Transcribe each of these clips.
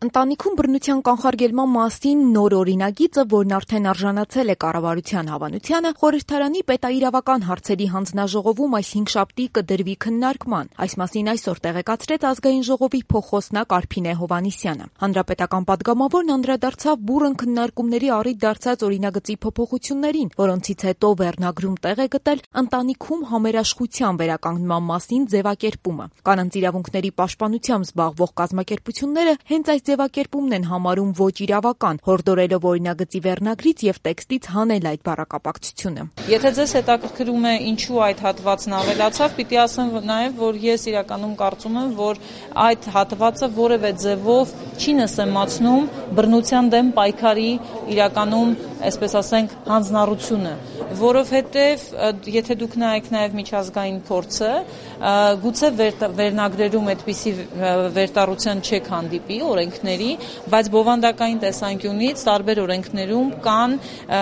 Ընտանիքում բռնության կանխարգելման մասին նոր օրինագիծը, որն արդեն արժանացել է կառավարության հավանությանը, խորհրդարանի պետաիրավական հարցերի հանձնաժողովում այս հինգշաբթի կդրվի քննարկման։ Այս մասին այսօր տեղեկացրեց Ազգային ժողովի փոխխոսնակ Արփինե Հովհաննիսյանը։ Հանրապետական պատգամավորն անդրադարձավ բուռն քննարկումների առիթ դարձած օրինագծի փոփոխություններին, որոնցից հետո վերնագրում տեղ է գտել ընտանիքում համերաշխության վերականգնման մասին ձևակերպումը։ Կանանց իրավունքների պաշտպանությամբ զբաղվող կազմակերպությունները հենց այս ձևակերպումն են համարում ոչ իրավական, հորդորելով օրինագծի վերնագրից եւ տեքստից հանել այդ բառակապակցությունը։ Եթե ձեզ հետաքրքրում է ինչու այդ հատվածն ավելացավ, պիտի ասեմ նաեւ, որ ես իրականում կարծում եմ, որ այդ հատվածը որևէ ձևով չի նսեմացնում բռնության դեմ պայքարի իրականում, այսպես ասենք, հանձնառությունը, որովհետեւ եթե դուք նայեք նաեւ միջազգային փորձը, գուցե վերնագրերում այդպիսի վերտառության չեք հանդիպի օրենքների, բայց բովանդակային տեսանկյունից տարբեր օրենքներում կան,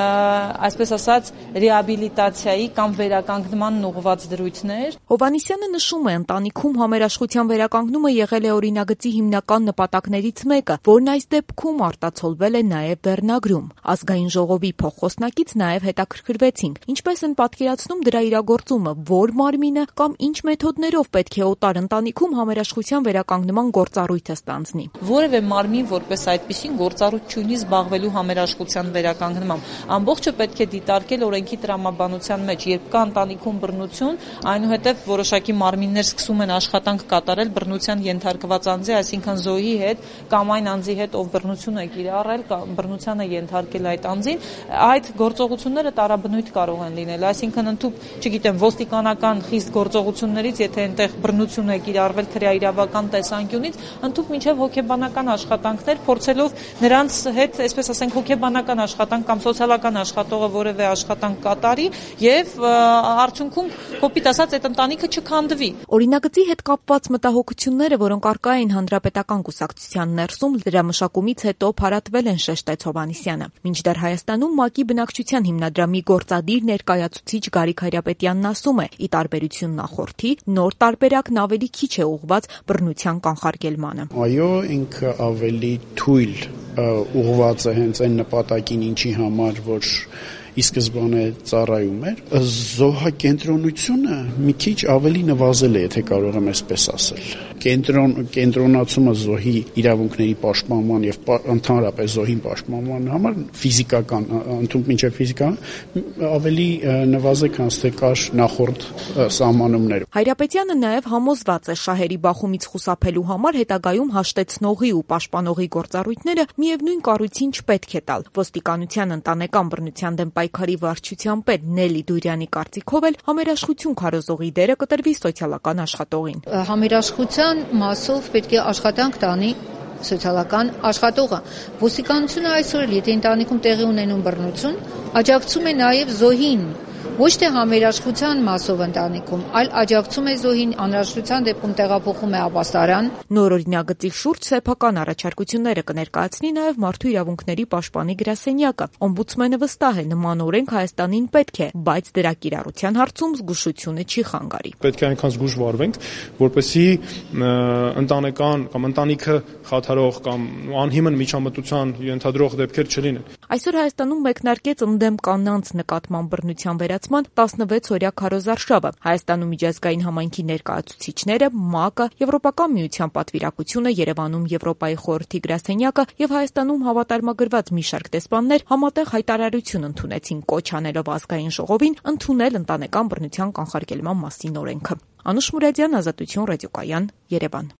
այսպես ասած, ռեաբիլիտացիայի կամ վերականգնման ուղղված դրույթներ։ Հովհաննիսյանը նշում է, ընտանիքում համերաշխության վերականգնումը եղել է օրինագծի հիմնական նպատակներից մեկը, որն այս դեպքում արտացոլվել է նաև վերնագրում։ Ազգային ժողովի փոխխոսնակից նաև հետաքրքրվեցինք, ինչպես են պատկերացնում դրա իրագործումը, որ մարմինը կամ ինչ մեթոդներով պետք է օտար ընտանիքում համերաշխության վերականգնման գործառույթը ստանձնի։ Որևէ մարմին որպես այդպիսին գործառույթ չունի զբաղվելու համերաշխության վերականգնմամբ։ Ամբողջը պետք է դիտարկել օրենքի տրամաբանության մեջ, երբ կա ընտանիքում բռնություն, այնուհետև որոշակի մարմիններ սկսում են աշխատանք կատարել բռնության ենթարկված անձի, այսինքն զոհի հետ կամ այն անձի հետ, ով բռնություն է կիրառել, բռնությանը ենթարկել այդ անձին, այդ գործողությունները տարաբնույթ կարող են լինել, այսինքն ընդհանուր, չգիտեմ, ոստիկանական խիստ գործողություններից, եթե այնտեղ բռնություն է կիրառվել քրեաիրավական տեսանկյունից, ընդհանուր մինչև հոգեբանական աշխատանքներ, փորձելով նրանց հետ, այսպես ասենք, հոգեբանական աշխատանք կամ սոցիալական աշխատողը որևէ աշխատանք կատարի եւ արդյունքում կոպիտ ասած այդ ընտանիքը չքանդվի։ Օրինագծի հետ կապված մտահոգությունները, որոնք առկա են հանրապետական կուսակցության ներսում, դրա մշակումից հետո փարատվել են, շեշտեց Հովհաննիսյանը։ Մինչդեռ Հայաստանում ՄԱԿ-ի բնակչության հիմնադրամի գործադիր ներկայացուցիչ Գարիկ Հայրապետյանն ասում է, ի տարբերություն նախորդի, նոր տարբերակն ավելի քիչ է ուղղված բռնության կանխարգելմանը։ Այո, ինքը ավելի թույլ ուղղված է հենց այն նպատակին, ինչի համար որ ի սկզբանե ծառայում էր, զոհակենտրոնությունը մի քիչ ավելի նվազել է, եթե կարող եմ այսպես ասել։ Կենտրոնացումը զոհի իրավունքների պաշտպանման եւ ընդհանրապես զոհին պաշտպանման համար ֆիզիկական, ընդհանուր մինչեւ ֆիզիկան ավելի նվազ է, քան թե կար նախորդ սահմանումներում։ Հայրապետյանը նաեւ համոզված է, շահերի բախումից խուսափելու համար հետագայում հաշտեցնողի ու պաշտպանողի գործառույթները միևնույն կառույցին չպետք է տալ։ Ոստիկանության ընտանեկան բռնության դեմ պայքարի վարչության պետ Նելի Դուրյանի կարծիքով էլ համերաշխություն քարոզողի դերը կտրվի սոցիալական աշխատողին։ Համերաշխության մասով պետք է աշխատանք տանի սոցիալական աշխատողը։ Ոստիկանությունը այսօր, եթե ընտանիքում տեղի ունենում բռնություն, աջակցում է նաև զոհին, ոչ թե համերաշխության մասով ընտանիքում, այլ աջակցում է զոհին, անհրաժեշտության դեպքում տեղափոխում է ապաստարան։ Նոր օրինագծի շուրջ սեփական առաջարկությունները կներկայացնի նաև Մարդու իրավունքների պաշտպանի գրասենյակը։ Օմբուդսմենը վստահ է, նման օրենք Հայաստանին պետք է, բայց դրա կիրառության հարցում զգուշությունը չի խանգարի։ Պետք է այնքան զգուշ վարվենք, որպեսզի ընտանեկան կամ ընտանիքը խաթարող կամ անհիմն միջամտության ենթադրող դեպքեր չլինեն։ Այսօր Հայաստանում մեկնարկեց ընդդեմ կանանց նկատմամբ բռնության վերացման 16-օրյա քարոզարշավը։ Հայաստանում միջազգային համայնքի ներկայացուցիչները, ՄԱԿ-ը, Եվրոպական միության պատվիրակությունը, Երևանում Եվրոպայի խորհրդի գրասենյակը եւ Հայաստանում հավատարմագրված մի շարք դեսպաններ համատեղ հայտարարություն ընդունեցին, կոչ անելով Ազգային ժողովին ընդունել ընտանեկան բռնության կանխարգելման մասին օրենքը։ Անուշ Մուրադյան, Ազատություն ռադիոկայան, Երևան։